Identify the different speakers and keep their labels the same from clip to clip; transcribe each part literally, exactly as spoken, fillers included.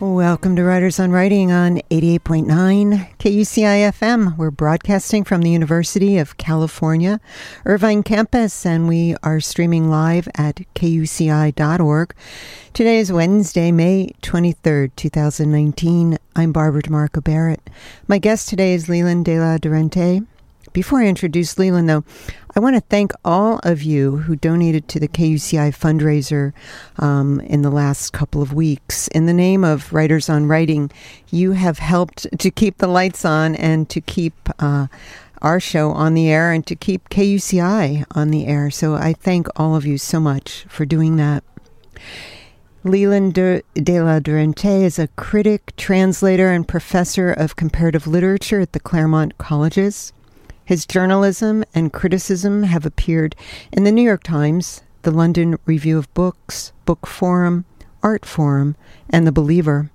Speaker 1: Welcome to Writers on Writing on eighty-eight point nine K U C I F M. We're broadcasting from the University of California, Irvine campus, and we are streaming live at K U C I dot org. Today is Wednesday, May twenty-third, twenty nineteen. I'm Barbara DeMarco Barrett. My guest today is Leland de la Durantaye. Before I introduce Leland, though, I want to thank all of you who donated to the K U C I fundraiser um, in the last couple of weeks. In the name of Writers on Writing, you have helped to keep the lights on and to keep uh, our show on the air and to keep K U C I on the air. So I thank all of you so much for doing that. Leland de, de la Durantaye is a critic, translator, and professor of comparative literature at the Claremont Colleges. His journalism and criticism have appeared in the New York Times, the London Review of Books, Book Forum, Art Forum, and The Believer.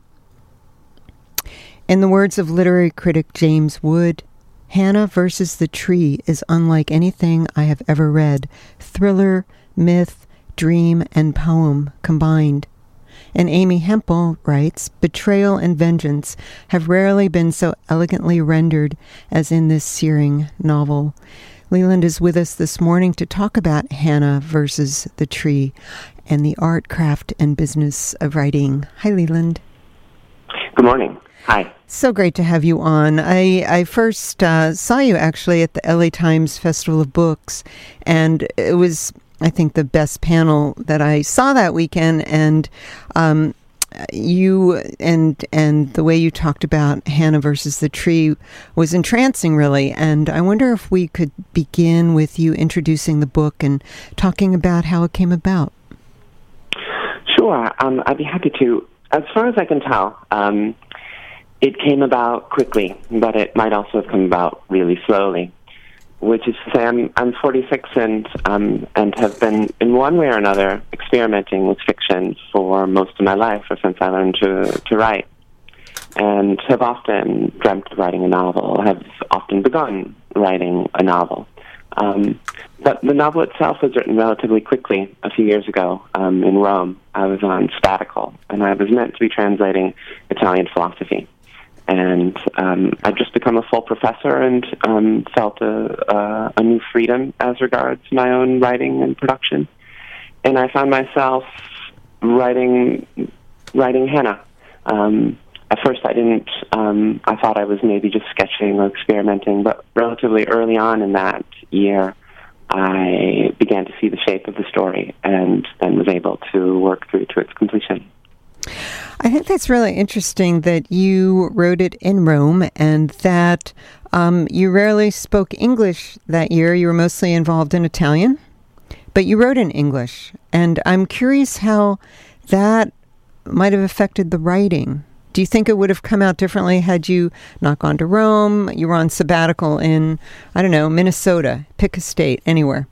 Speaker 1: In the words of literary critic James Wood, Hannah versus the Tree is unlike anything I have ever read, thriller, myth, dream, and poem combined. And Amy Hempel writes, betrayal and vengeance have rarely been so elegantly rendered as in this searing novel. Leland is with us this morning to talk about Hannah versus the Tree and the art, craft, and business of writing. Hi, Leland.
Speaker 2: Good morning. Hi.
Speaker 1: So great to have you on. I, I first uh, saw you actually at the L A Times Festival of Books, and it was, I think, the best panel that I saw that weekend, and um, you and and the way you talked about Hannah versus the Tree was entrancing, really. And I wonder if we could begin with you introducing the book and talking about how it came about.
Speaker 2: Sure, um, I'd be happy to. As far as I can tell, um, it came about quickly, but it might also have come about really slowly. Which is to say, I'm I'm forty-six and um and have been in one way or another experimenting with fiction for most of my life, or since I learned to to write, and have often dreamt of writing a novel. Have often begun writing a novel, um, but the novel itself was written relatively quickly. A few years ago, um, in Rome, I was on sabbatical, and I was meant to be translating Italian philosophy. And um, I'd just become a full professor and um, felt a, a, a new freedom as regards my own writing and production. And I found myself writing writing Hannah. Um, at first I didn't, um, I thought I was maybe just sketching or experimenting, but relatively early on in that year, I began to see the shape of the story and then was able to work through to its completion.
Speaker 1: I think that's really interesting that you wrote it in Rome and that um, you rarely spoke English that year. You were mostly involved in Italian, but you wrote in English. And I'm curious how that might have affected the writing. Do you think it would have come out differently had you not gone to Rome? You were on sabbatical in, I don't know, Minnesota, pick a state, anywhere.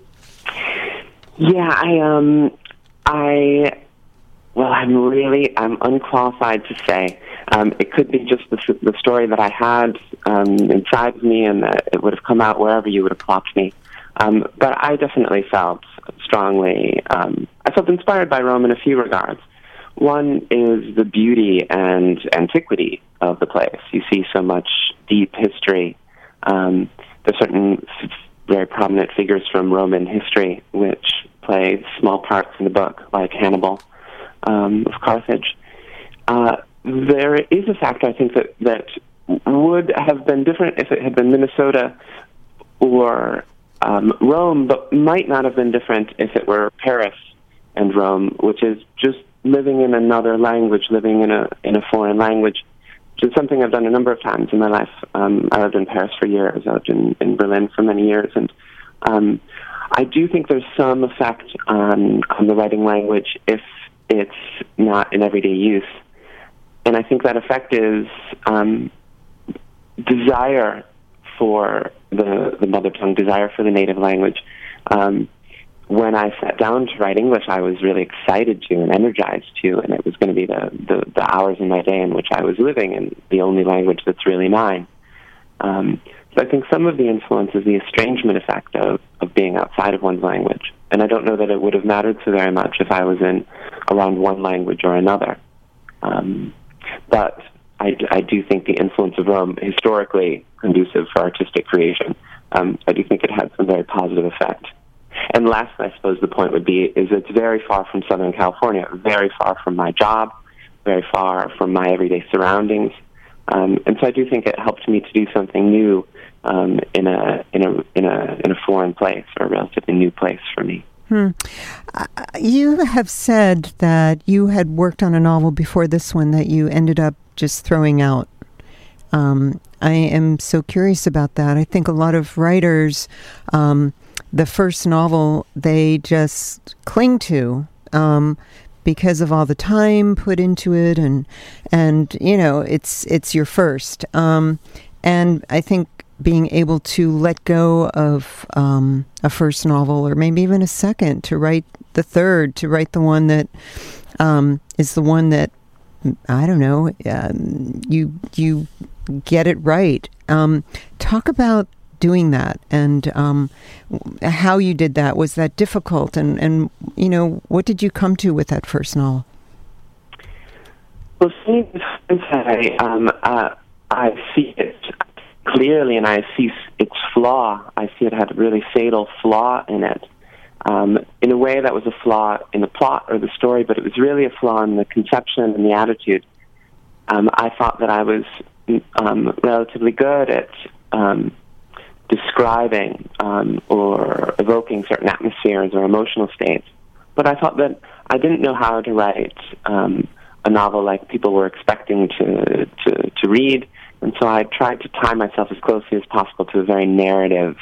Speaker 2: Yeah, I, um, I... Well, I'm really, I'm unqualified to say. Um, it could be just the, the story that I had um, inside of me, and that it would have come out wherever you would have plopped me. Um, but I definitely felt strongly, um, I felt inspired by Rome in a few regards. One is the beauty and antiquity of the place. You see so much deep history. Um, there's certain very prominent figures from Roman history which play small parts in the book, like Hannibal. Um, of Carthage. Uh, there is a factor, I think, that, that would have been different if it had been Minnesota or um, Rome, but might not have been different if it were Paris and Rome, which is just living in another language, living in a in a foreign language, which is something I've done a number of times in my life. Um, I lived in Paris for years. I lived in, in Berlin for many years, and um, I do think there's some effect on, on the writing language if it's not in everyday use. And I think that effect is um, desire for the, the mother tongue, desire for the native language. Um, when I sat down to write English, I was really excited to and energized to, and it was going to be the, the, the hours in my day in which I was living in the only language that's really mine. Um, so I think some of the influence is the estrangement effect of, of being outside of one's language. And I don't know that it would have mattered so very much if I was in around one language or another. Um, but I, I do think the influence of Rome, historically conducive for artistic creation, um, I do think it had some very positive effect. And last, I suppose the point would be, is it's very far from Southern California, very far from my job, very far from my everyday surroundings. Um, and so I do think it helped me to do something new um, in a in a in a in a foreign place, or a relatively new place for me.
Speaker 1: Hmm. Uh, you have said that you had worked on a novel before this one that you ended up just throwing out. Um, I am so curious about that. I think a lot of writers, um, the first novel they just cling to um, because of all the time put into it, and and you know it's it's your first. Um, and I think being able to let go of um, a first novel, or maybe even a second, to write the third, to write the one that um, is the one that, I don't know, um, you you get it right. Um, talk about doing that, and um, how you did that. Was that difficult? And, and, you know, what did you come to with that first novel?
Speaker 2: Well, seeing I, um, uh, I see it clearly, and I see its flaw. I see it had a really fatal flaw in it. Um, in a way, that was a flaw in the plot or the story, but it was really a flaw in the conception and the attitude. Um, I thought that I was um, relatively good at um, describing um, or evoking certain atmospheres or emotional states, but I thought that I didn't know how to write um, a novel like people were expecting to, to, to read. And so I tried to tie myself as closely as possible to a very narrative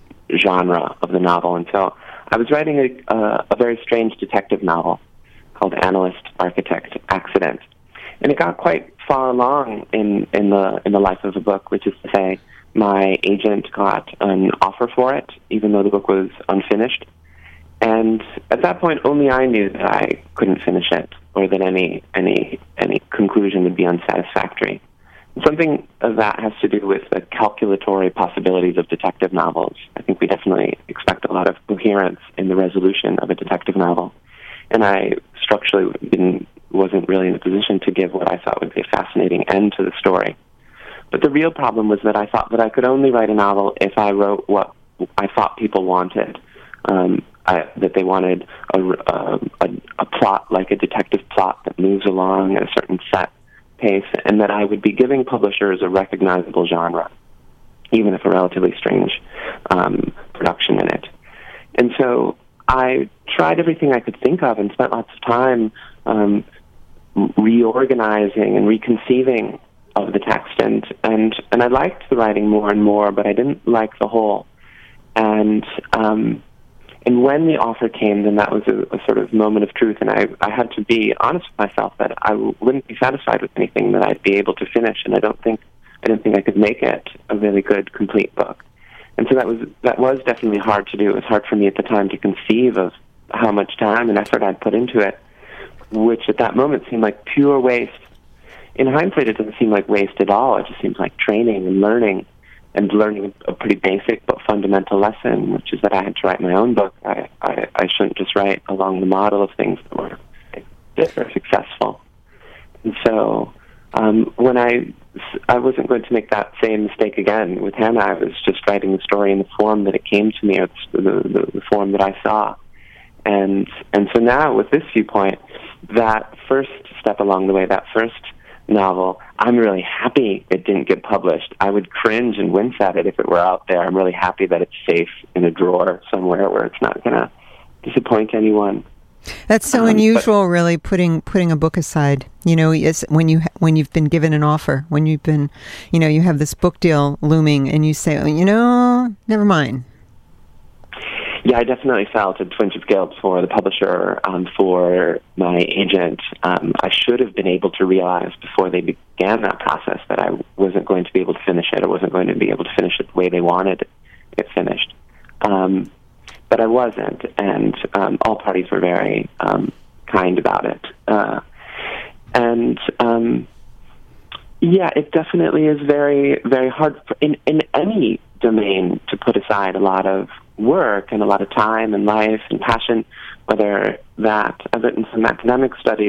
Speaker 2: genre of the novel. And so I was writing a, a, a very strange detective novel called Analyst, Architect, Accident. And it got quite far along in, in the in the life of the book, which is to say my agent got an offer for it, even though the book was unfinished. And at that point, only I knew that I couldn't finish it, or that any any any conclusion would be unsatisfactory. Something of that has to do with the calculatory possibilities of detective novels. I think we definitely expect a lot of coherence in the resolution of a detective novel. And I structurally didn't, wasn't really in a position to give what I thought would be a fascinating end to the story. But the real problem was that I thought that I could only write a novel if I wrote what I thought people wanted. Um, I, that they wanted a, a, a, a plot like a detective plot that moves along at a certain set pace, and that I would be giving publishers a recognizable genre, even if a relatively strange um, production in it. And so I tried everything I could think of and spent lots of time um, reorganizing and reconceiving of the text, and, and, and I liked the writing more and more, but I didn't like the whole. And um, And when the offer came, then that was a, a sort of moment of truth, and I, I had to be honest with myself that I wouldn't be satisfied with anything that I'd be able to finish, and I don't think I didn't think I could make it a really good, complete book. And so that was that was definitely hard to do. It was hard for me at the time to conceive of how much time and effort I'd put into it, which at that moment seemed like pure waste. In hindsight, it doesn't seem like waste at all. It just seems like training and learning. And learning a pretty basic but fundamental lesson, which is that I had to write my own book. I, I, I shouldn't just write along the model of things that were, that were successful. And so um, when I, I wasn't going to make that same mistake again with Hannah, I was just writing the story in the form that it came to me, or the, the, the form that I saw. And, and so now with this viewpoint, that first step along the way, that first novel, I'm really happy it didn't get published. I would cringe and wince at it if it were out there. I'm really happy that it's safe in a drawer somewhere where it's not going to disappoint anyone.
Speaker 1: That's so um, unusual, but, really, putting putting a book aside. You know, it's when you when you've been given an offer, when you've been, you know, you have this book deal looming, and you say, oh, you know, never mind.
Speaker 2: Yeah, I definitely felt a twinge of guilt for the publisher, um, for my agent. Um, I should have been able to realize before they began that process that I wasn't going to be able to finish it. I wasn't going to be able to finish it the way they wanted it finished. Um, but I wasn't, and um, all parties were very um, kind about it. Uh, and um, yeah, it definitely is very, very hard for, in, in any domain to put aside a lot of work and a lot of time and life and passion, whether that, I've written some academic studies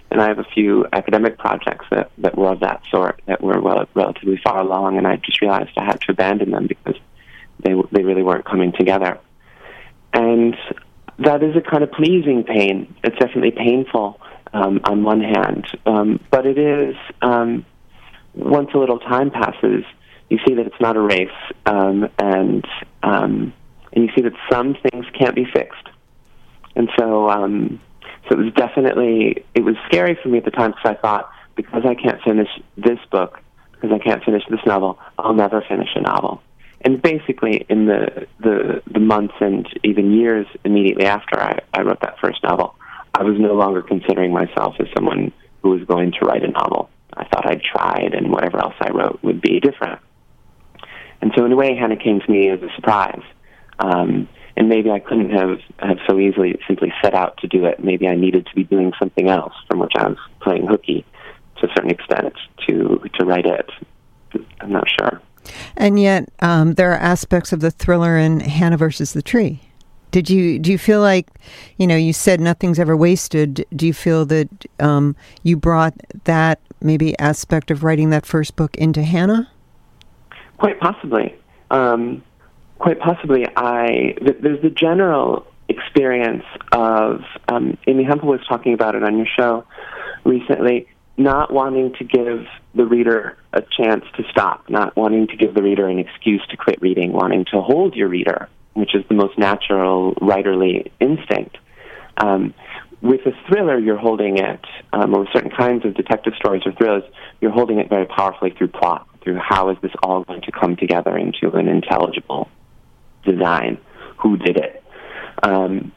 Speaker 2: and I have a few academic projects that, that were of that sort, that were well, relatively far along, and I just realized I had to abandon them because they they really weren't coming together. And that is a kind of pleasing pain. It's definitely painful um, on one hand, um, but it is, um, once a little time passes, you see that it's not a race, um, and um, and you see that some things can't be fixed. And so, um, so it was definitely, it was scary for me at the time because I thought, because I can't finish this book, because I can't finish this novel, I'll never finish a novel. And basically, in the, the, the months and even years immediately after I, I wrote that first novel, I was no longer considering myself as someone who was going to write a novel. I thought I'd tried, and whatever else I wrote would be different. And so in a way, Hannah came to me as a surprise. Um, and maybe I couldn't have, have so easily simply set out to do it. Maybe I needed to be doing something else from which I was playing hooky to a certain extent to, to write it. I'm not sure.
Speaker 1: And yet, um, there are aspects of the thriller in Hannah versus the Tree. Did you do you feel like, you know, you said nothing's ever wasted? Do you feel that um, you brought that maybe aspect of writing that first book into Hannah?
Speaker 2: Quite possibly. Um, quite possibly. I th- there's the general experience of um, Amy Hempel was talking about it on your show recently. Not wanting to give the reader a chance to stop, not wanting to give the reader an excuse to quit reading, wanting to hold your reader, which is the most natural writerly instinct. Um, with a thriller, you're holding it, um, or with certain kinds of detective stories or thrillers, you're holding it very powerfully through plot, through how is this all going to come together into an intelligible design, who did it. Um,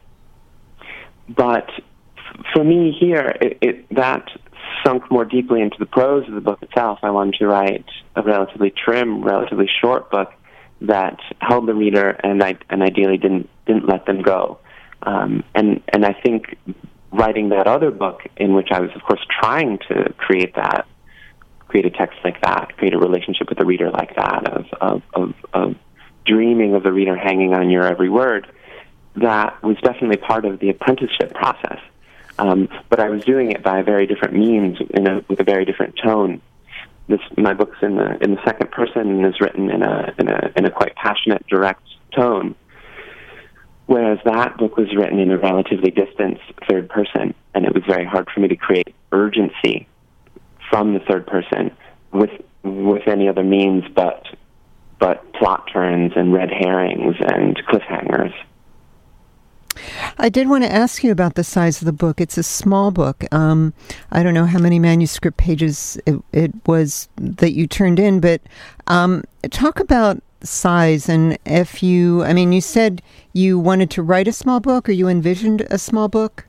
Speaker 2: but f- for me here, it, it, that sunk more deeply into the prose of the book itself. I wanted to write a relatively trim, relatively short book that held the reader and I, and ideally didn't didn't let them go. Um, and and I think writing that other book, in which I was of course trying to create that, create a text like that, create a relationship with the reader like that, of of of, of dreaming of the reader hanging on your every word, that was definitely part of the apprenticeship process. Um, but I was doing it by a very different means, in a, with a very different tone. This, my book's in the in the second person and is written in a in a in a quite passionate, direct tone, whereas that book was written in a relatively distant third person, and it was very hard for me to create urgency from the third person with with any other means but but plot turns and red herrings and cliffhangers.
Speaker 1: I did want to ask you about the size of the book. It's a small book. Um, I don't know how many manuscript pages it, it was that you turned in, but um, talk about size and if you, I mean, you said you wanted to write a small book or you envisioned a small book?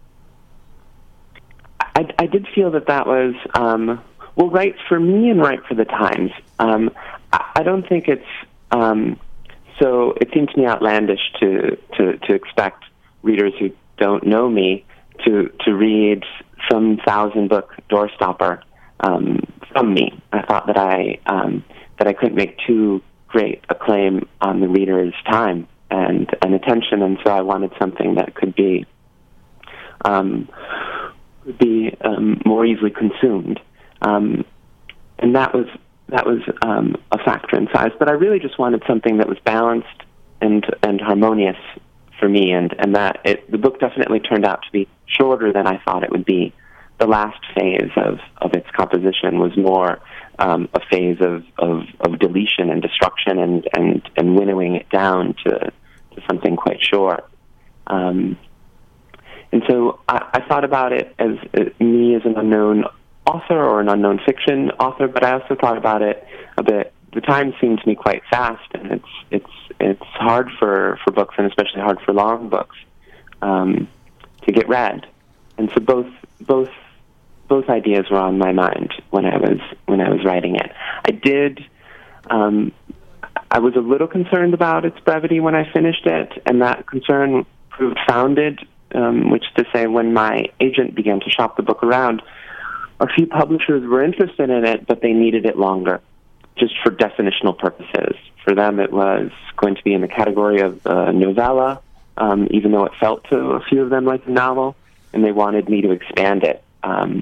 Speaker 2: I, I did feel that that was, um, well, right for me and right for the times. Um, I, I don't think it's, um, so it seemed to me outlandish to, to, to expect readers who don't know me to to read some thousand book doorstopper um, from me. I thought that I um, that I couldn't make too great a claim on the reader's time and, and attention, and so I wanted something that could be um, could be um, more easily consumed, um, and that was that was um, a factor in size. But I really just wanted something that was balanced and and harmonious for me, and, and that it, the book definitely turned out to be shorter than I thought it would be. The last phase of, of its composition was more um, a phase of, of, of deletion and destruction and, and, and winnowing it down to, to something quite short. Um, and so I, I thought about it as uh, me as an unknown author or an unknown fiction author, but I also thought about it a bit. The time seemed to me quite fast, and it's it's it's hard for, for books, and especially hard for long books, um, to get read. And so both both both ideas were on my mind when I was when I was writing it. I did. Um, I was a little concerned about its brevity when I finished it, and that concern proved founded. Um, which to say, when my agent began to shop the book around, a few publishers were interested in it, but they needed it longer, just for definitional purposes. For them, it was going to be in the category of uh, novella, um, even though it felt to a few of them like a novel, and they wanted me to expand it um,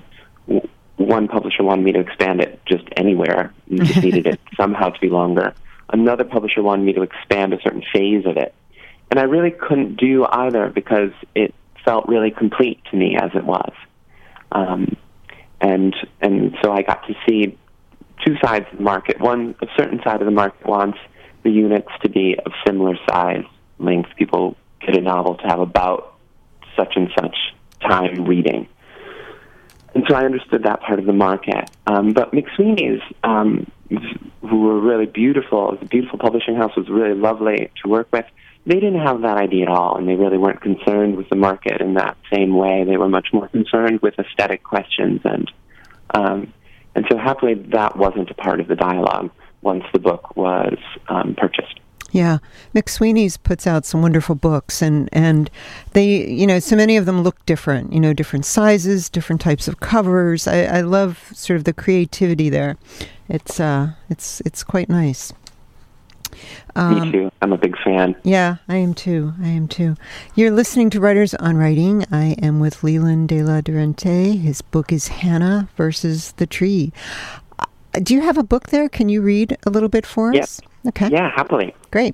Speaker 2: one publisher wanted me to expand it just anywhere. You just needed it somehow to be longer. Another publisher wanted me to expand a certain phase of it. And I really couldn't do either because it felt really complete to me as it was. Um, and and so I got to see two sides of the market. One, a certain side of the market wants the units to be of similar size, length. People get a novel to have about such and such time reading. And so I understood that part of the market. Um, but McSweeney's, um, who were really beautiful, it was a beautiful publishing house, was really lovely to work with. They didn't have that idea at all, and they really weren't concerned with the market in that same way. They were much more concerned with aesthetic questions, and um, and so happily that wasn't a part of the dialogue once the book was um, purchased.
Speaker 1: Yeah, McSweeney's puts out some wonderful books, and, and they, you know, so many of them look different, you know, different sizes, different types of covers. I, I love sort of the creativity there. It's uh, it's it's quite nice.
Speaker 2: Um, Me too. I'm a big fan.
Speaker 1: Yeah, I am too. I am too. You're listening to Writers on Writing. I am with Leland de la Durantaye. His book is Hannah versus the Tree. Uh, do you have a book there? Can you read a little bit for
Speaker 2: yep.
Speaker 1: us? Okay.
Speaker 2: Yeah, happily.
Speaker 1: Great.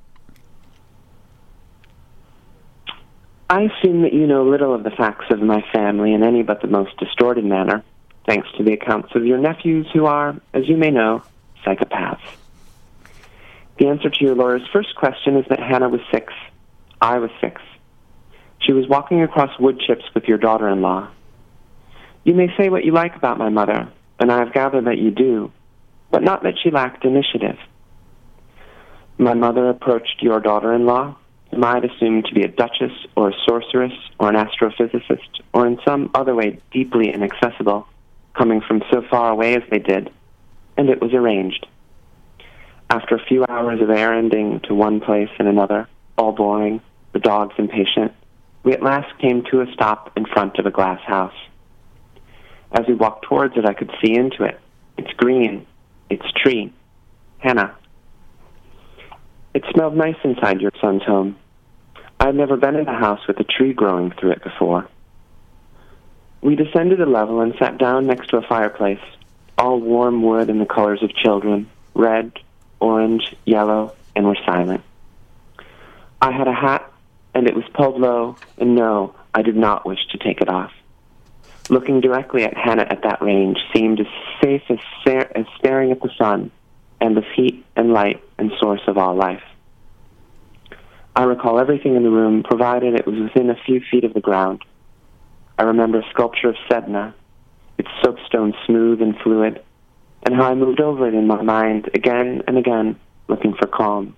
Speaker 2: I assume that you know little of the facts of my family in any but the most distorted manner, thanks to the accounts of your nephews who are, as you may know, psychopaths. The answer to your lawyer's first question is that Hannah was six. I was six. She was walking across wood chips with your daughter-in-law. You may say what you like about my mother, and I have gathered that you do, but not that she lacked initiative. My mother approached your daughter-in-law, whom I had assumed to be a duchess or a sorceress or an astrophysicist or in some other way deeply inaccessible, coming from so far away as they did, and it was arranged. After a few hours of erranding to one place and another, all boring, the dogs impatient, we at last came to a stop in front of a glass house. As we walked towards it, I could see into it. Its green, its tree, Hannah. It smelled nice inside your son's home. I had never been in a house with a tree growing through it before. We descended a level and sat down next to a fireplace, all warm wood in the colors of children, red, orange, yellow, and were silent. I had a hat, and it was pulled low, and no, I did not wish to take it off. Looking directly at Hannah at that range seemed as safe as, sa- as staring at the sun, and the heat and light and source of all life. I recall everything in the room, provided it was within a few feet of the ground. I remember a sculpture of Sedna, its soapstone smooth and fluid, and how I moved over it in my mind again and again, looking for calm.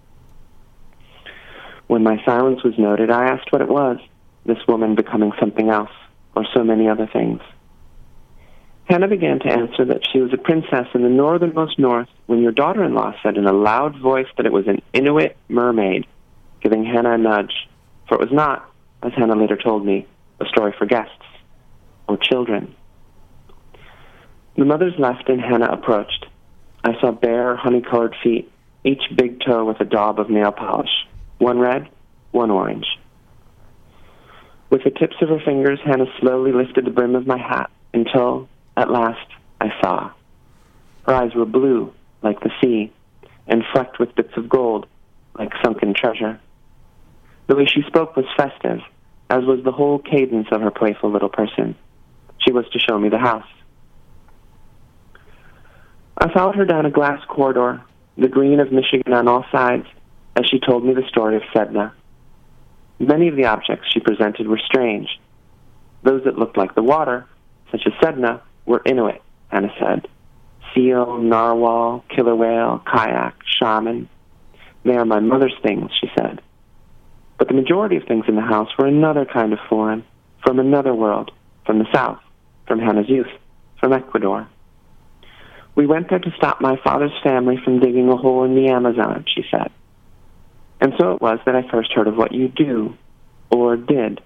Speaker 2: When my silence was noted, I asked what it was, this woman becoming something else, or so many other things. Hannah began to answer that she was a princess in the northernmost north when your daughter-in-law said in a loud voice that it was an Inuit mermaid, giving Hannah a nudge, for it was not, as Hannah later told me, a story for guests or children. The mothers left and Hannah approached. I saw bare, honey-colored feet, each big toe with a daub of nail polish, one red, one orange. With the tips of her fingers, Hannah slowly lifted the brim of my hat until, at last, I saw. Her eyes were blue, like the sea, and flecked with bits of gold, like sunken treasure. The way she spoke was festive, as was the whole cadence of her playful little person. She was to show me the house. I followed her down a glass corridor, the green of Michigan on all sides, as she told me the story of Sedna. Many of the objects she presented were strange. Those that looked like the water, such as Sedna, were Inuit, Hannah said. Seal, narwhal, killer whale, kayak, shaman. They are my mother's things, she said. But the majority of things in the house were another kind of foreign, from another world, from the south, from Hannah's youth, from Ecuador. We went there to stop my father's family from digging a hole in the Amazon, she said. And so it was that I first heard of what you do, or did.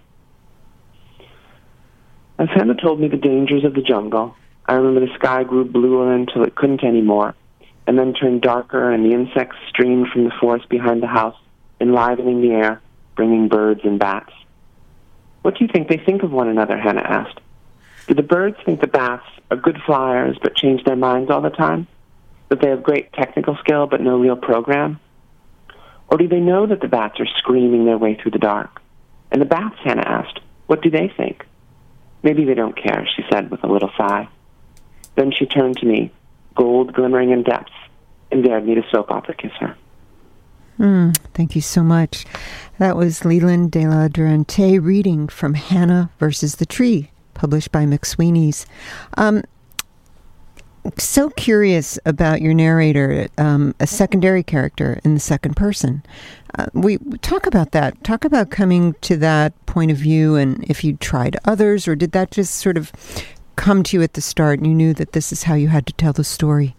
Speaker 2: As Hannah told me the dangers of the jungle, I remember the sky grew bluer until it couldn't anymore, and then turned darker, and the insects streamed from the forest behind the house, enlivening the air, bringing birds and bats. What do you think they think of one another, Hannah asked. Do the birds think the bats are good flyers but change their minds all the time? That they have great technical skill but no real program? Or do they know that the bats are screaming their way through the dark? And the bats, Hannah asked, what do they think? Maybe they don't care, she said with a little sigh. Then she turned to me, gold glimmering in depths, and dared me to soap opera kiss her.
Speaker 1: Mm, thank you so much. That was Leland de la Durantaye reading from Hannah versus the Tree, published by McSweeney's. Um, so curious about your narrator, um, a secondary character in the second person. Uh, we talk about that. Talk about coming to that point of view, and if you tried others, or did that just sort of come to you at the start and you knew that this is how you had to tell the story?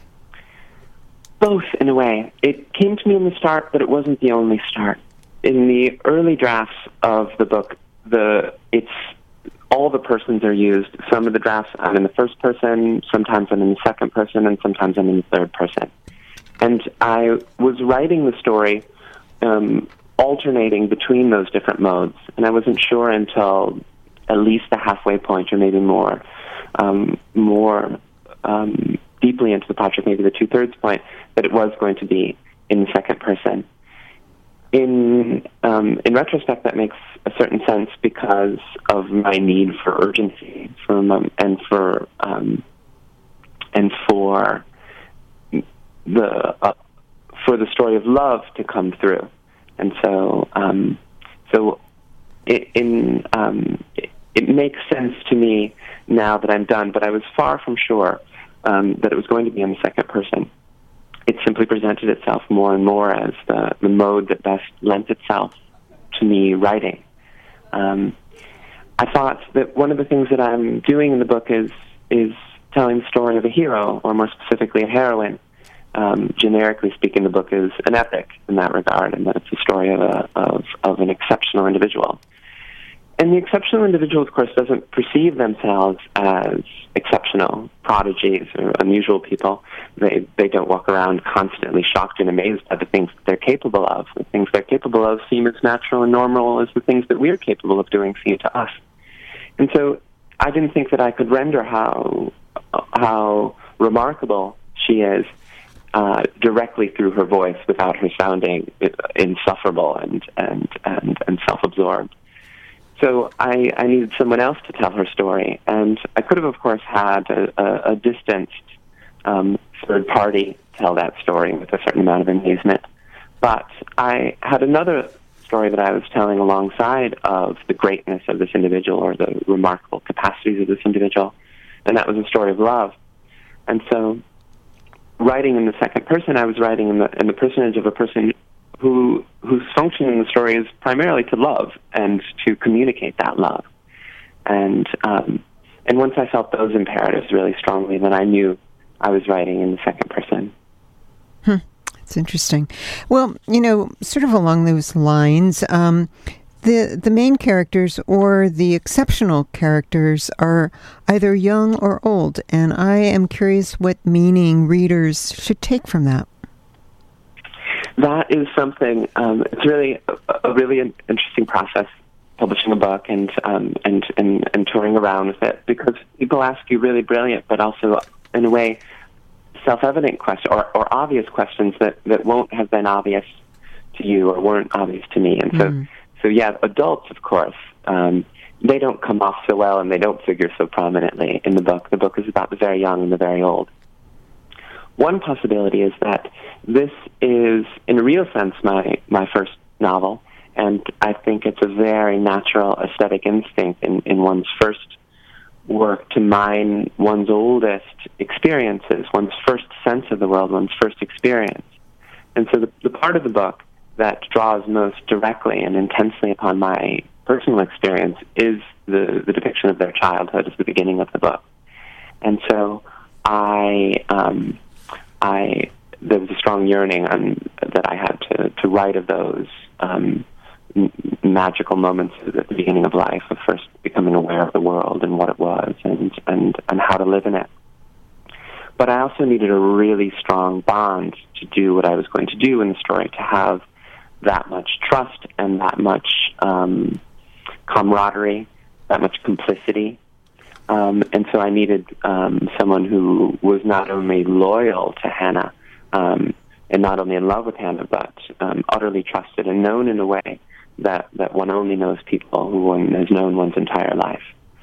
Speaker 2: Both, in a way. It came to me in the start, but it wasn't the only start. In the early drafts of the book, the it's all the persons are used. Some of the drafts I'm in the first person, sometimes I'm in the second person, and sometimes I'm in the third person. And I was writing the story um, alternating between those different modes, and I wasn't sure until at least the halfway point, or maybe more, um, more um, deeply into the project, maybe the two-thirds point, that it was going to be in the second person. In um, in retrospect, that makes a certain sense because of my need for urgency, from um, and for um, and for the uh, for the story of love to come through, and so um, so it, in um, it, it makes sense to me now that I'm done. But I was far from sure um, that it was going to be in the second person. It simply presented itself more and more as the, the mode that best lent itself to me writing. Um, I thought that one of the things that I'm doing in the book is is telling the story of a hero, or more specifically a heroine. Um, generically speaking, the book is an epic in that regard, and that it's the story of, a, of, of an exceptional individual. And the exceptional individual, of course, doesn't perceive themselves as exceptional prodigies or unusual people. They they don't walk around constantly shocked and amazed by the things that they're capable of. The things they're capable of seem as natural and normal as the things that we're capable of doing seem to us. And so I didn't think that I could render how how remarkable she is uh, directly through her voice without her sounding insufferable and, and, and, and self-absorbed. So I, I needed someone else to tell her story, and I could have, of course, had a, a, a distanced um, third party tell that story with a certain amount of amusement. But I had another story that I was telling alongside of the greatness of this individual, or the remarkable capacities of this individual, and that was a story of love. And so, writing in the second person, I was writing in the in the personage of a person who whose function in the story is primarily to love and to communicate that love. And um, and once I felt those imperatives really strongly, then I knew I was writing in the second person.
Speaker 1: Hmm. That's interesting. Well, you know, sort of along those lines, um, the the main characters or the exceptional characters are either young or old, and I am curious what meaning readers should take from that.
Speaker 2: That is something. Um, it's really a, a really interesting process, publishing a book and um, and and and touring around with it, because people ask you really brilliant, but also in a way self-evident questions or, or obvious questions that, that won't have been obvious to you or weren't obvious to me. And so, mm. so yeah, adults, of course, um, they don't come off so well and they don't figure so prominently in the book. The book is about the very young and the very old. One possibility is that this is, in a real sense, my, my first novel, and I think it's a very natural aesthetic instinct in, in one's first work to mine one's oldest experiences, one's first sense of the world, one's first experience. And so the, the part of the book that draws most directly and intensely upon my personal experience is the, the depiction of their childhood as the beginning of the book. And so I, um, I, there was a strong yearning on, that I had to, to write of those um, m- magical moments at the beginning of life, of first becoming aware of the world and what it was and, and, and how to live in it. But I also needed a really strong bond to do what I was going to do in the story, to have that much trust and that much um, camaraderie, that much complicity. Um, and so I needed um, someone who was not only loyal to Hannah um, and not only in love with Hannah, but um, utterly trusted and known in a way that, that one only knows people who one has known one's entire life.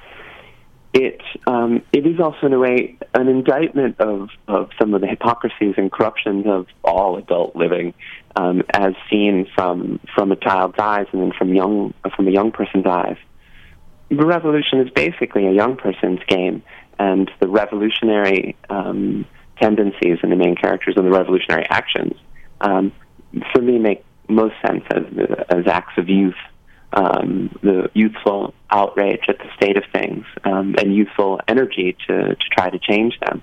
Speaker 2: It um, it is also, in a way, an indictment of, of some of the hypocrisies and corruptions of all adult living, um, as seen from from a child's eyes and then from young from a young person's eyes. The revolution is basically a young person's game, and the revolutionary um, tendencies in the main characters and the revolutionary actions, um, for me, make most sense as, as acts of youth. Um, the youthful outrage at the state of things, um, and youthful energy to, to try to change them.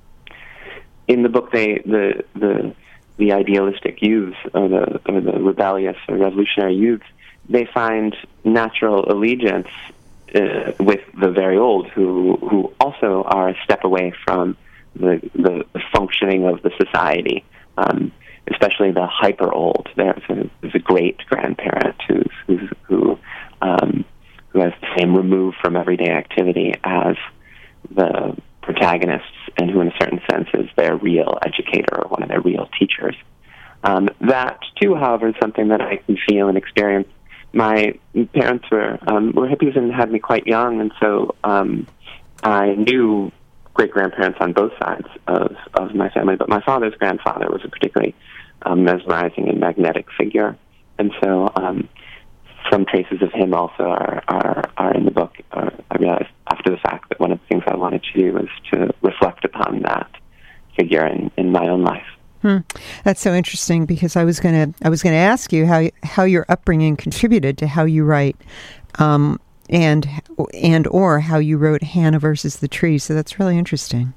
Speaker 2: In the book, they the the the idealistic youths, or the or the rebellious or revolutionary youths, they find natural allegiance uh, with the very old, who who also are a step away from the the, the functioning of the society. Um, especially the hyper old. There's a, there's a great grandparent who's, who's, who um, who has the same remove from everyday activity as the protagonists, and who, in a certain sense, is their real educator or one of their real teachers. Um, that too, however, is something that I can feel and experience. My parents were um, were hippies and had me quite young, and so um, I knew great grandparents on both sides of, of my family, but my father's grandfather was a particularly um, mesmerizing and magnetic figure, and so um, some traces of him also are, are, are in the book. Uh, I realized after the fact that one of the things I wanted to do was to reflect upon that figure in, in my own life.
Speaker 1: Hmm. That's so interesting, because I was gonna I was gonna ask you how how your upbringing contributed to how you write. Um, and and or how you wrote Hannah versus the Tree. So that's really interesting.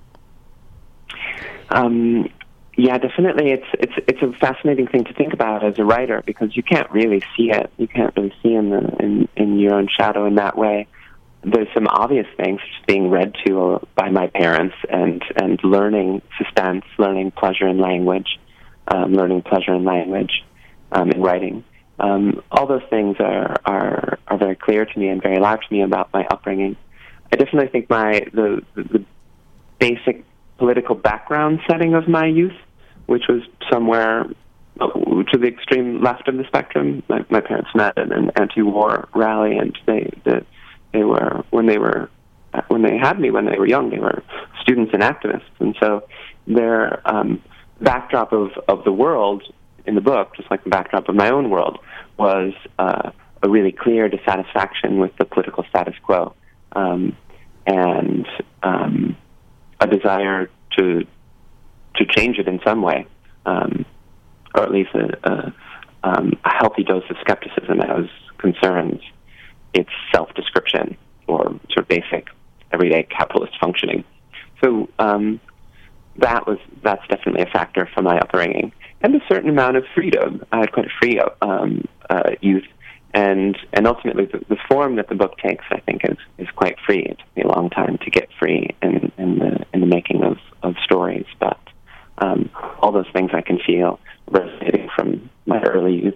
Speaker 2: Um, yeah, definitely. It's it's it's a fascinating thing to think about as a writer, because you can't really see it. You can't really see in the in, in your own shadow in that way. There's some obvious things being read to by my parents, and, and learning suspense, learning pleasure in language, um, learning pleasure in language um, in writing. Um, all those things are, are are very clear to me and very alive to me about my upbringing. I definitely think my the, the basic political background setting of my youth, which was somewhere to the extreme left of the spectrum. My, my parents met at an anti-war rally, and they they, they were when they were when they had me when they were young, they were students and activists, and so their um, backdrop of, of the world in the book, just like the backdrop of my own world, was uh, a really clear dissatisfaction with the political status quo, um, and um, a desire to to change it in some way, um, or at least a, a, um, a healthy dose of skepticism as concerns its self-description or sort of basic everyday capitalist functioning. So um, that was that's definitely a factor for my upbringing. And a certain amount of freedom. I had quite a free um, uh, youth, and and ultimately the, the form that the book takes, I think, is, is quite free. It took me a long time to get free in, in the in the making of, of stories, but um, all those things I can feel resonating from my early youth.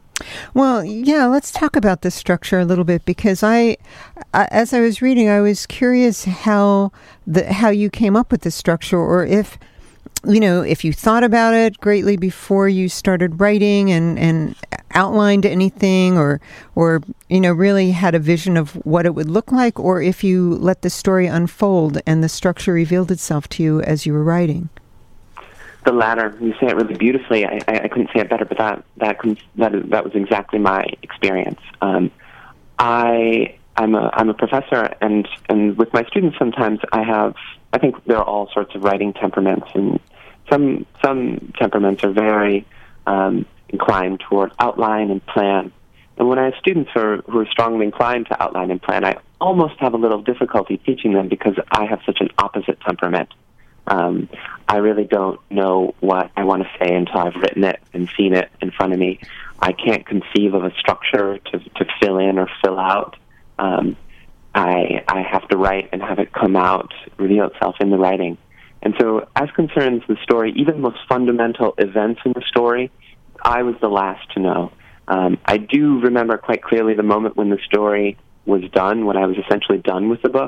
Speaker 1: Well, yeah, let's talk about the structure a little bit, because I, I, as I was reading, I was curious how the how you came up with the structure, or if. You know, if you thought about it greatly before you started writing and, and outlined anything, or, or, you know, really had a vision of what it would look like, or if you let the story unfold and the structure revealed itself to you as you were writing.
Speaker 2: The latter. You say it really beautifully. I, I, I couldn't say it better, but that that that, that was exactly my experience. Um, I I'm a I'm a professor, and, and with my students sometimes I have I think there are all sorts of writing temperaments, and some some temperaments are very um, inclined toward outline and plan. And when I have students who are, who are strongly inclined to outline and plan, I almost have a little difficulty teaching them, because I have such an opposite temperament. Um, I really don't know what I want to say until I've written it and seen it in front of me. I can't conceive of a structure to, to fill in or fill out. Um, I I have to write and have it come out, reveal itself in the writing. And so as concerns the story, even the most fundamental events in the story, I was the last to know. Um, I do remember quite clearly the moment when the story was done, when I was essentially done with the book,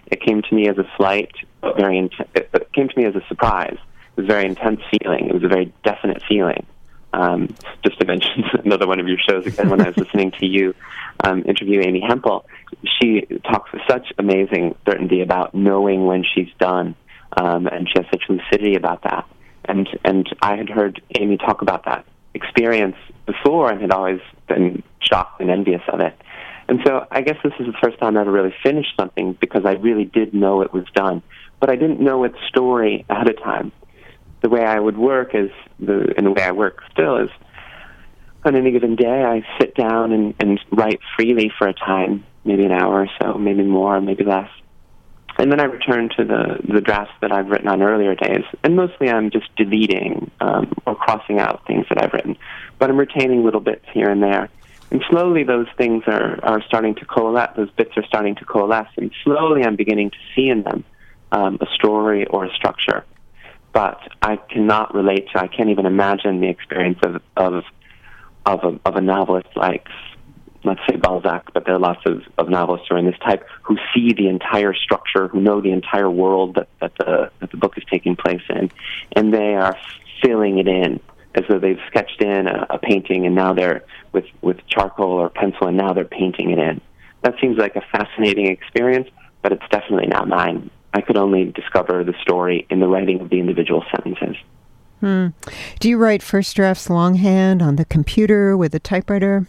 Speaker 2: It came to me as a slight, but very int- it came to me as a surprise. It was a very intense feeling. It was a very definite feeling. Um, just to mention another one of your shows again, when I was listening to you um, interview Amy Hempel, she talks with such amazing certainty about knowing when she's done, um, and she has such lucidity about that. And and I had heard Amy talk about that experience before and had always been shocked and envious of it. And so I guess this is the first time I ever really finished something because I really did know it was done. But I didn't know its story ahead of time. The way I would work is, the, and the way I work still is, on any given day I sit down and, and write freely for a time, maybe an hour or so, maybe more, maybe less. And then I return to the, the drafts that I've written on earlier days. And mostly I'm just deleting um, or crossing out things that I've written. But I'm retaining little bits here and there. And slowly those things are, are starting to coalesce, those bits are starting to coalesce, and slowly I'm beginning to see in them um, a story or a structure. But I cannot relate to, I can't even imagine the experience of of of a, of a novelist like, let's say, Balzac, but there are lots of, of novelists who are in this type who see the entire structure, who know the entire world that, that, the, that the book is taking place in, and they are filling it in as though they've sketched in a, a painting, and now they're with, with charcoal or pencil, and now they're painting it in. That seems like a fascinating experience, but it's definitely not mine. I could only discover the story in the writing of the individual sentences.
Speaker 1: Hmm. Do you write first drafts longhand on the computer with a typewriter?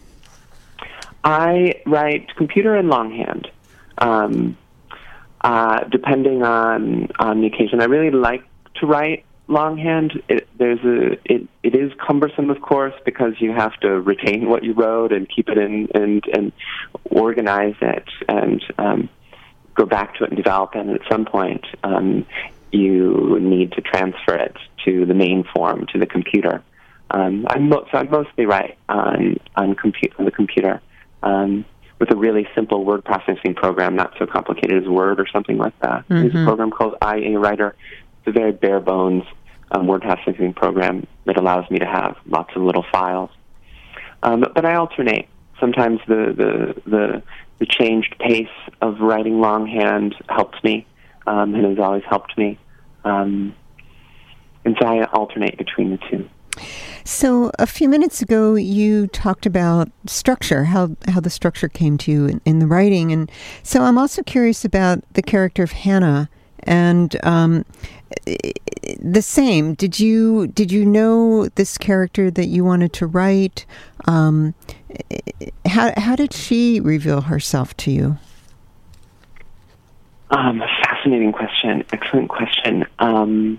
Speaker 2: I write computer and longhand, um, uh, depending on on the occasion. I really like to write longhand. It, there's a it, it is cumbersome, of course, because you have to retain what you wrote and keep it in and and organize it and um, go back to it and develop it. And at some point, um, you need to transfer it to the main form, to the computer. Um, I'm mo- so I mostly write on on, compu- on the computer. Um, with a really simple word processing program, not so complicated as Word or something like that. Mm-hmm. There's a program called I A Writer. It's a very bare bones um, word processing program that allows me to have lots of little files. Um, but I alternate. Sometimes the, the, the, the changed pace of writing longhand helps me, um, and has always helped me. Um, and so I alternate between the two.
Speaker 1: So a few minutes ago, you talked about structure, how how the structure came to you in, in the writing. And so I'm also curious about the character of Hannah. And um, the same, did you did you know this character that you wanted to write? Um, how how did she reveal herself to you?
Speaker 2: Um, fascinating question. Excellent question. Um,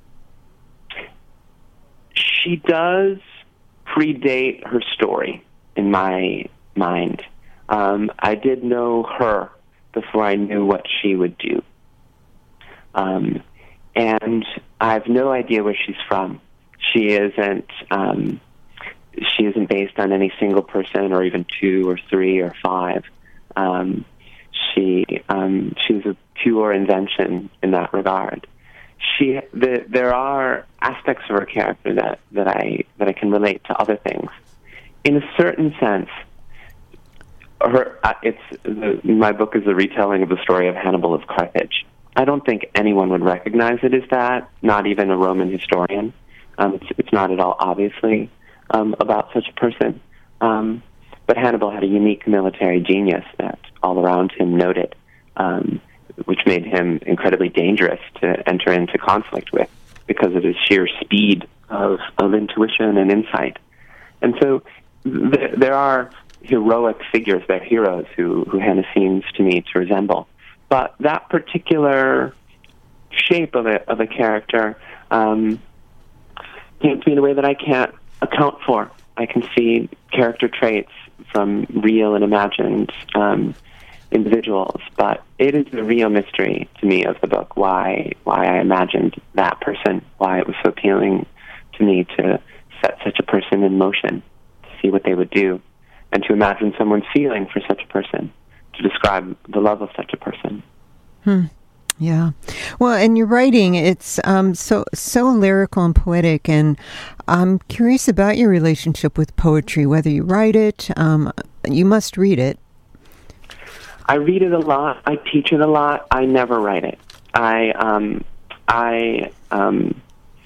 Speaker 2: she does predate her story in my mind. Um, I did know her before I knew what she would do. Um, and I have no idea where she's from. She isn't, um, she isn't based on any single person or even two or three or five. Um, she, um, she's a pure invention in that regard. She, the, there are aspects of her character that, that I that I can relate to other things. In a certain sense, her uh, it's the, my book is a retelling of the story of Hannibal of Carthage. I don't think anyone would recognize it as that, not even a Roman historian. Um, it's, it's not at all obviously um, about such a person. Um, but Hannibal had a unique military genius that all around him noted. Um, which made him incredibly dangerous to enter into conflict with because of his sheer speed of, of intuition and insight. And so th- there are heroic figures, they're heroes who, who Hannah seems to me to resemble. But that particular shape of a, of a character um, came to me in a way that I can't account for. I can see character traits from real and imagined um individuals, but it is the real mystery to me of the book why why I imagined that person, why it was so appealing to me to set such a person in motion, to see what they would do, and to imagine someone feeling for such a person, to describe the love of such a person.
Speaker 1: Hmm. Yeah. Well, and your writing, it's um, so so lyrical and poetic, and I'm curious about your relationship with poetry, whether you write it, um, you must read it.
Speaker 2: I read it a lot. I teach it a lot. I never write it. I um, I um,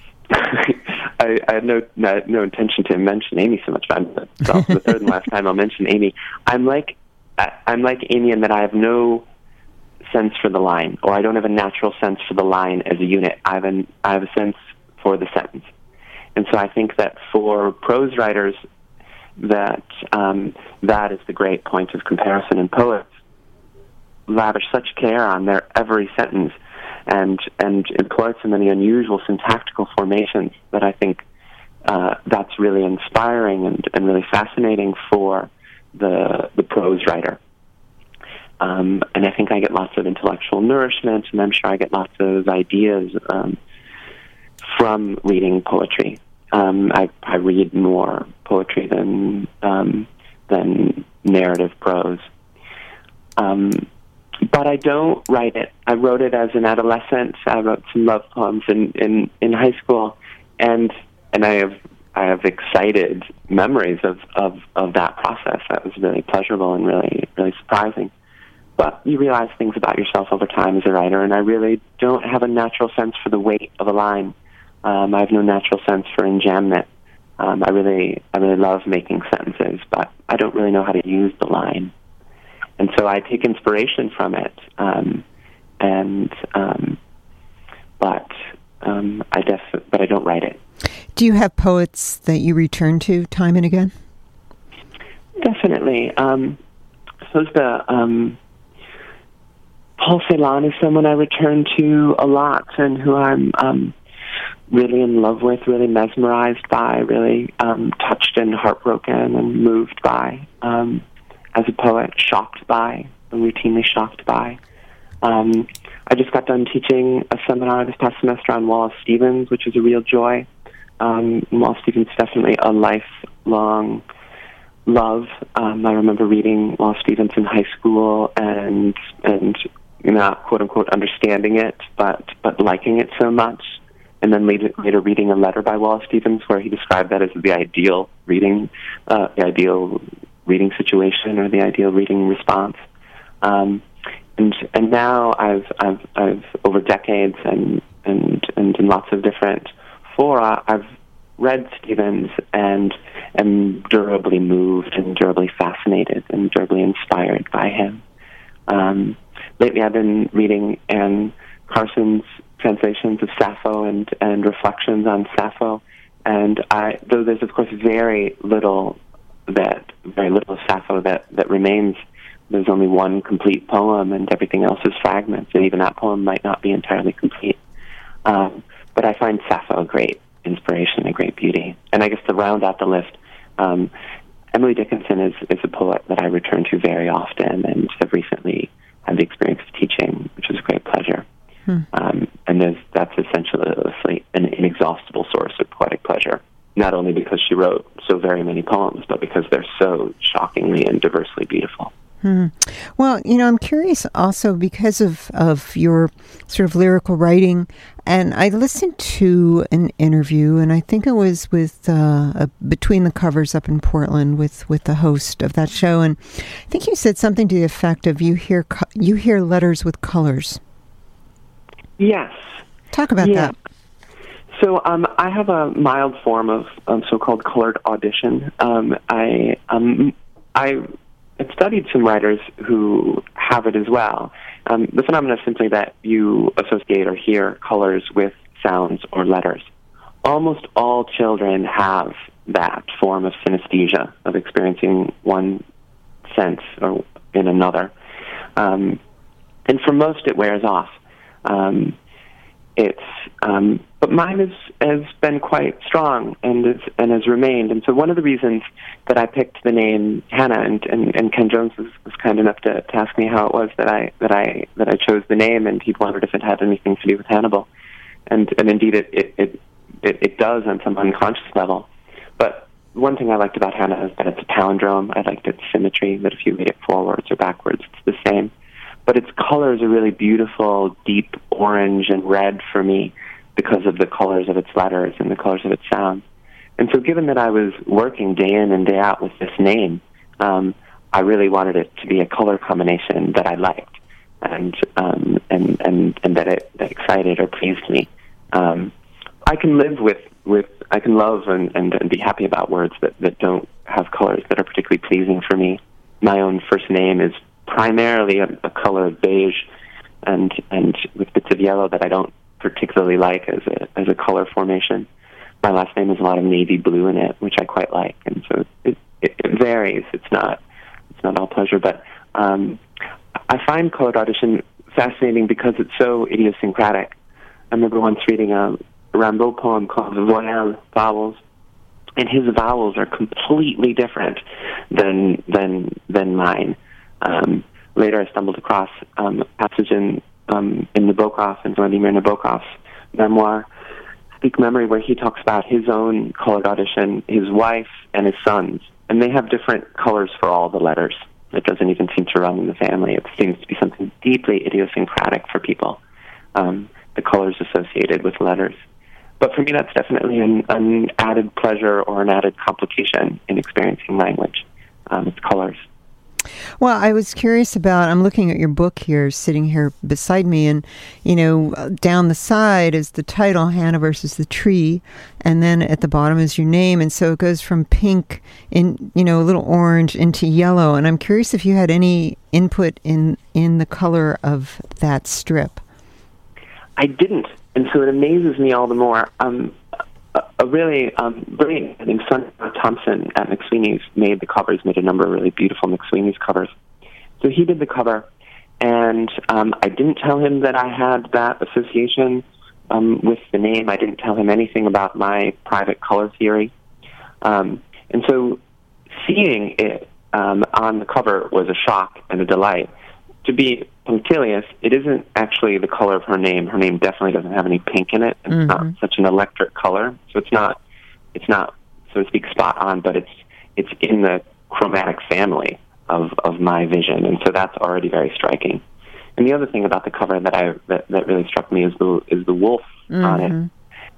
Speaker 2: I, I have no, no no intention to mention Amy so much, but it's also the third and last time I'll mention Amy. I'm like I'm like Amy in that I have no sense for the line, or I don't have a natural sense for the line as a unit. I have an I have a sense for the sentence, and so I think that for prose writers, that um, that is the great point of comparison. And poets lavish such care on their every sentence, and and employ so many unusual syntactical formations that I think uh, that's really inspiring and, and really fascinating for the the prose writer. Um, and I think I get lots of intellectual nourishment, and I'm sure I get lots of ideas um, from reading poetry. Um, I, I read more poetry than um, than narrative prose. Um, but I don't write it. I wrote it as an adolescent. I wrote some love poems in, in, in high school, and and I have I have excited memories of, of, of that process. That was really pleasurable and really really surprising. But you realize things about yourself over time as a writer, and I really don't have a natural sense for the weight of a line. Um, I have no natural sense for enjambment. Um, I really, I really love making sentences, but I don't really know how to use the line. And so I take inspiration from it, um, and um, but um, I def- but I don't write it.
Speaker 1: Do you have poets that you return to time and again?
Speaker 2: Definitely. Um, I suppose the um, Paul Celan is someone I return to a lot, and who I'm um, really in love with, really mesmerized by, really um, touched and heartbroken and moved by um, as a poet, shocked by, routinely shocked by. Um, I just got done teaching a seminar this past semester on Wallace Stevens, which is a real joy. Um, Wallace Stevens is definitely a lifelong love. Um, I remember reading Wallace Stevens in high school and and not quote unquote understanding it, but but liking it so much, and then later, later reading a letter by Wallace Stevens where he described that as the ideal reading, uh, the ideal reading situation or the ideal reading response. Um, and and now I've I've I've over decades and and and in lots of different fora I've read Stevens and am durably moved and durably fascinated and durably inspired by him. Um, lately I've been reading Anne Carson's translations of Sappho and, and reflections on Sappho, and I, though there's of course very little that very little of Sappho that, that remains, there's only one complete poem and everything else is fragments, and even that poem might not be entirely complete. Um, but I find Sappho a great inspiration, a great beauty. And I guess to round out the list, um, Emily Dickinson is, is a poet that I return to very often and have recently had the experience of teaching, which is a great pleasure. Hmm. Um, and there's, that's essentially an inexhaustible source of poetic pleasure, not only because she wrote so very many poems, but because they're so shockingly and diversely beautiful.
Speaker 1: Hmm. Well, you know, I'm curious also because of, of your sort of lyrical writing, and I listened to an interview, and I think it was with uh, a, Between the Covers up in Portland with, with the host of that show, and I think you said something to the effect of you hear co- you hear letters with colors.
Speaker 2: Yes.
Speaker 1: Talk about
Speaker 2: yeah.
Speaker 1: that.
Speaker 2: So um, I have a mild form of um, so-called colored audition. Um, I um, I have studied some writers who have it as well. Um, the phenomenon is simply that you associate or hear colors with sounds or letters. Almost all children have that form of synesthesia, of experiencing one sense or in another. Um, and for most, it wears off. Um, it's, um, but mine is, has been quite strong and is, and has remained. And so one of the reasons that I picked the name Hannah, and, and, and Ken Jones was, was kind enough to, to ask me how it was that I that I that I chose the name, and he'd wondered if it had anything to do with Hannibal, and and indeed it it it, it, it does on some unconscious level. But one thing I liked about Hannah is that it's a palindrome. I liked its symmetry, that if you read it forwards or backwards, it's the same. But its colors are really beautiful, deep orange and red for me because of the colors of its letters and the colors of its sounds. And so given that I was working day in and day out with this name, um, I really wanted it to be a color combination that I liked, and um, and and and that it that excited or pleased me. Um, I can live with, with I can love and, and, and be happy about words that, that don't have colors that are particularly pleasing for me. My own first name is primarily a, a color of beige, and and with bits of yellow that I don't particularly like as a as a color formation. My last name has a lot of navy blue in it, which I quite like, and so it, it, it varies. It's not it's not all pleasure, but um, I find colored audition fascinating because it's so idiosyncratic. I remember once reading a Rimbaud poem called Voyelles, Vowels, and his vowels are completely different than than than mine. Um, later, I stumbled across um, a passage in um, in Nabokov, in Vladimir Nabokov's memoir, Speak Memory, where he talks about his own colored audition, his wife, and his sons, and they have different colors for all the letters. It doesn't even seem to run in the family. It seems to be something deeply idiosyncratic for people, um, the colors associated with letters. But for me, that's definitely an, an added pleasure or an added complication in experiencing language. Um, it's colors.
Speaker 1: Well, I was curious about, I'm looking at your book here, sitting here beside me, and, you know, down the side is the title, Hannah versus the Tree, and then at the bottom is your name, and so it goes from pink, in, you know, a little orange into yellow, and I'm curious if you had any input in, in the color of that strip.
Speaker 2: I didn't, and so it amazes me all the more. Um, a, a really um, brilliant, I think, Son Thompson at McSweeney's made the covers, made a number of really beautiful McSweeney's covers. So he did the cover, and um, I didn't tell him that I had that association um, with the name. I didn't tell him anything about my private color theory. Um, and so seeing it um, on the cover was a shock and a delight. To be punctilious, it isn't actually the color of her name. Her name definitely doesn't have any pink in it. It's mm-hmm. not such an electric color, so it's not, it's not, so to speak, spot on. But it's it's in the chromatic family of of my vision, and so that's already very striking. And the other thing about the cover that I that, that really struck me is the is the wolf mm-hmm. on it,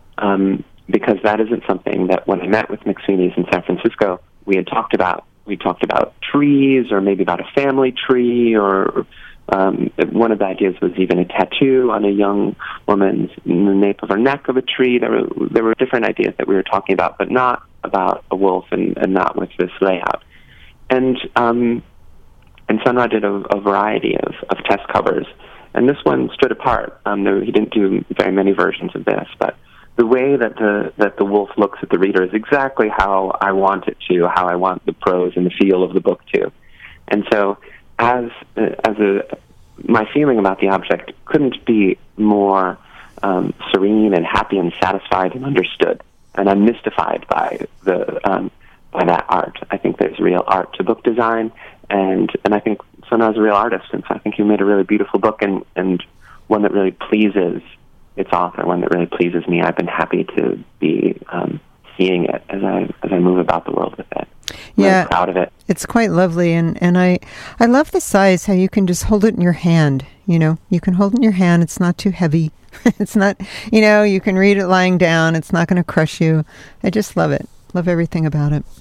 Speaker 2: um, because that isn't something that when I met with McSweeney's in San Francisco we had talked about. We talked about trees, or maybe about a family tree, or um, one of the ideas was even a tattoo on a young woman's in the nape of her neck of a tree. There were there were different ideas that we were talking about, but not about a wolf, and, and not with this layout. And um, and Sun Ra did a, a variety of, of test covers, and this one stood apart. Um, there, he didn't do very many versions of this, but the way that the that the wolf looks at the reader is exactly how I want it to, how I want the prose and the feel of the book to. And so, as as a my feeling about the object couldn't be more um, serene and happy and satisfied and understood. And I'm mystified by the um, by that art. I think there's real art to book design, and and I think Sun Ra's a real artist, and so I think he made a really beautiful book, and and one that really pleases its author, one that really pleases me. I've been happy to be um, seeing it as I as I move about the world with it. I'm
Speaker 1: yeah,
Speaker 2: really proud of it.
Speaker 1: It's quite lovely, and, and I I love the size, how you can just hold it in your hand. You know, you can hold it in your hand. It's not too heavy. It's not, you know, you can read it lying down. It's not going to crush you. I just love it. Love everything about it.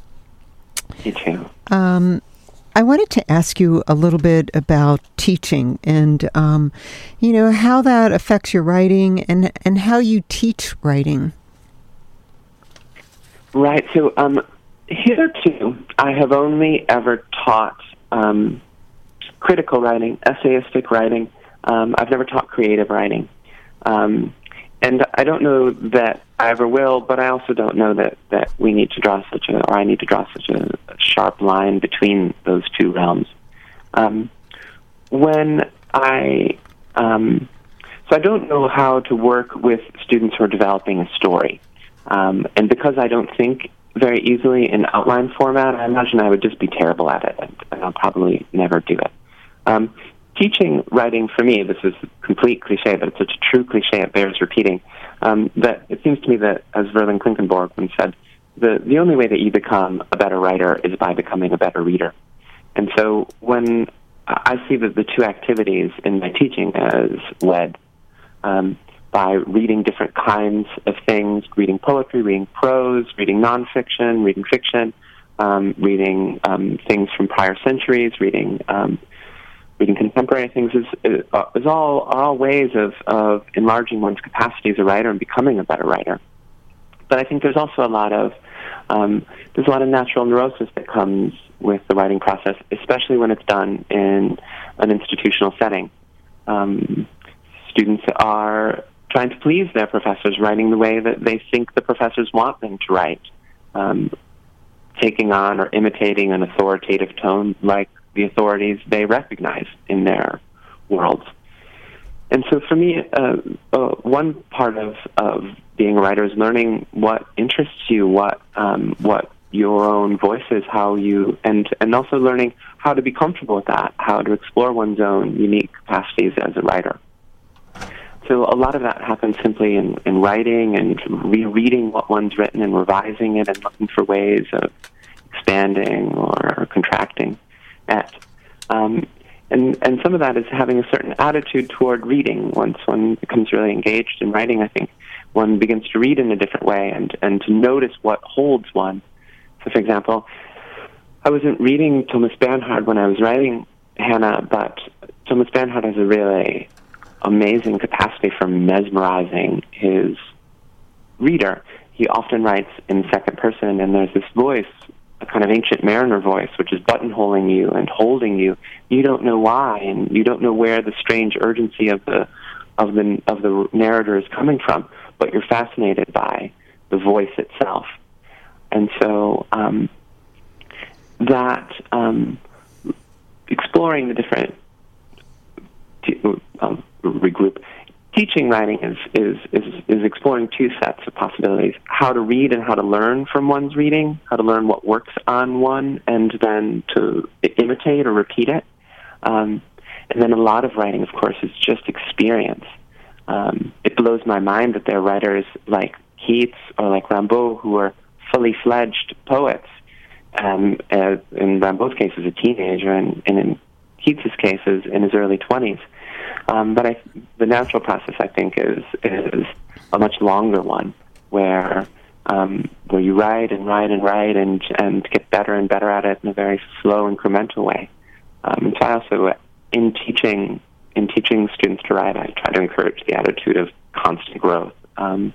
Speaker 2: Me too.
Speaker 1: Um, I wanted to ask you a little bit about teaching and, um, you know, how that affects your writing and, and how you teach writing.
Speaker 2: Right. So um, hitherto, I have only ever taught um, critical writing, essayistic writing. Um, I've never taught creative writing. Um, and I don't know that I ever will, but I also don't know that, that we need to draw such a, or I need to draw such a, a sharp line between those two realms. Um, when I, um, so I don't know how to work with students who are developing a story. Um, and because I don't think very easily in outline format, I imagine I would just be terrible at it, and, and I'll probably never do it. Um, Teaching writing, for me, this is a complete cliche, but it's such a true cliche, it bears repeating, um, that it seems to me that, as Verlin Klinkenborg once said, the, the only way that you become a better writer is by becoming a better reader. And so when I see that the two activities in my teaching as led um, by reading different kinds of things, reading poetry, reading prose, reading nonfiction, reading fiction, um, reading um, things from prior centuries, reading um, reading contemporary things is, is, is all are all ways of, of enlarging one's capacity as a writer and becoming a better writer. But I think there's also a lot of um, there's a lot of natural neurosis that comes with the writing process, especially when it's done in an institutional setting. Um, students are trying to please their professors, writing the way that they think the professors want them to write, um, taking on or imitating an authoritative tone like the authorities they recognize in their worlds. And so for me, uh, uh, one part of, of being a writer is learning what interests you, what um, what your own voice is, how you, and, and also learning how to be comfortable with that, how to explore one's own unique capacities as a writer. So a lot of that happens simply in, in writing and rereading what one's written and revising it and looking for ways of expanding or contracting it. Um, and, and some of that is having a certain attitude toward reading. Once one becomes really engaged in writing, I think one begins to read in a different way and, and to notice what holds one. So, for example, I wasn't reading Thomas Bernhard when I was writing Hannah, but Thomas Bernhard has a really amazing capacity for mesmerizing his reader. He often writes in second person, and there's this voice, a kind of ancient mariner voice, which is buttonholing you and holding you. You don't know why, and you don't know where the strange urgency of the of the of the narrator is coming from, but you're fascinated by the voice itself. And so um, that um, exploring the different t- um, regroup. Teaching writing is, is, is, is exploring two sets of possibilities: how to read and how to learn from one's reading, how to learn what works on one, and then to imitate or repeat it. Um, and then a lot of writing, of course, is just experience. Um, it blows my mind that there are writers like Keats or like Rimbaud who are fully fledged poets. Um, as in Rimbaud's case, as a teenager, and, and in Keats's case, is in his early twenties. Um, but I, the natural process, I think, is is a much longer one, where um, where you write and write and write and and get better and better at it in a very slow, incremental way. Um, and so I also, in teaching in teaching students to write, I try to encourage the attitude of constant growth um,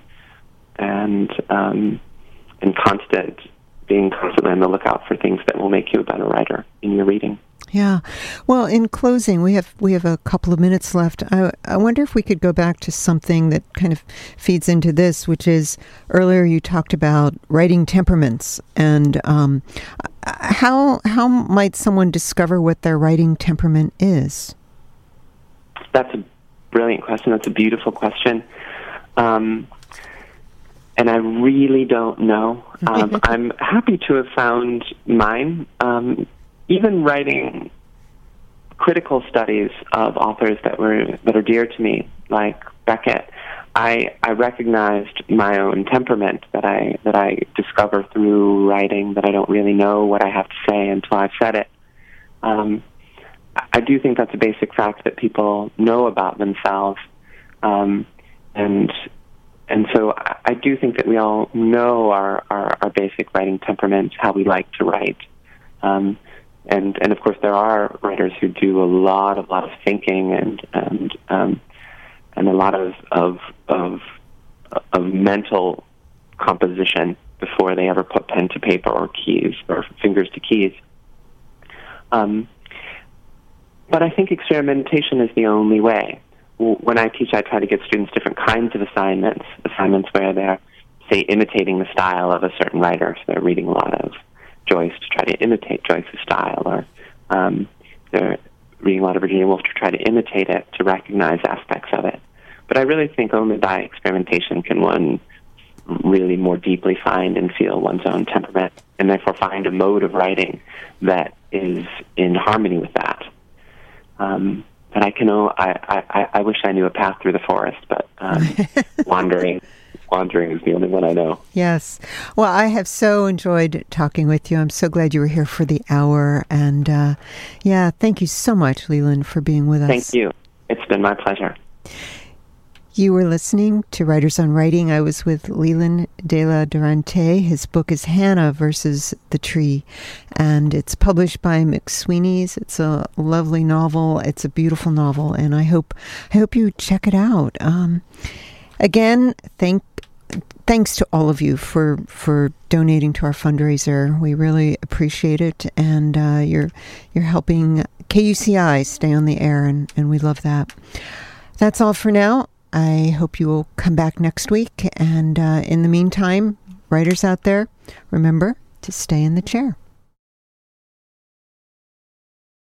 Speaker 2: and um, and constant being constantly on the lookout for things that will make you a better writer in your reading.
Speaker 1: Yeah. Well, in closing, we have we have a couple of minutes left. I, I wonder if we could go back to something that kind of feeds into this, which is earlier you talked about writing temperaments, and um, how how might someone discover what their writing temperament is?
Speaker 2: That's a brilliant question. That's a beautiful question. Um, and I really don't know. Um, I'm happy to have found mine. Um, Even writing critical studies of authors that were that are dear to me, like Beckett, I I recognized my own temperament that I that I discover through writing. That I don't really know what I have to say until I've said it. Um, I do think that's a basic fact that people know about themselves, um, and and so I, I do think that we all know our, our, our basic writing temperaments, how we like to write. Um, And, and of course, there are writers who do a lot, a lot of thinking and and um, and a lot of, of of of mental composition before they ever put pen to paper or keys or fingers to keys. Um, but I think experimentation is the only way. When I teach, I try to give students different kinds of assignments. Assignments where they're, say, imitating the style of a certain writer, so they're reading a lot of Joyce to try to imitate Joyce's style, or um, they're reading a lot of Virginia Woolf to try to imitate it, to recognize aspects of it. But I really think only by experimentation can one really more deeply find and feel one's own temperament, and therefore find a mode of writing that is in harmony with that. Um, but I can, I, I, I wish I knew a path through the forest, but um, wandering. Wandering is the only one I know.
Speaker 1: Yes. Well, I have so enjoyed talking with you. I'm so glad you were here for the hour. And uh, yeah, thank you so much, Leland, for being with us.
Speaker 2: Thank you. It's been my pleasure.
Speaker 1: You were listening to Writers on Writing. I was with Leland de la Durante. His book is Hannah versus the Tree, and it's published by McSweeney's. It's a lovely novel. It's a beautiful novel, and I hope I hope you check it out. Um, again, thank thanks to all of you for for donating to our fundraiser. We really appreciate it, and uh, you're you're helping K U C I stay on the air, and, and we love that. That's all for now. I hope you will come back next week. And uh, in the meantime, writers out there, remember to stay in the chair.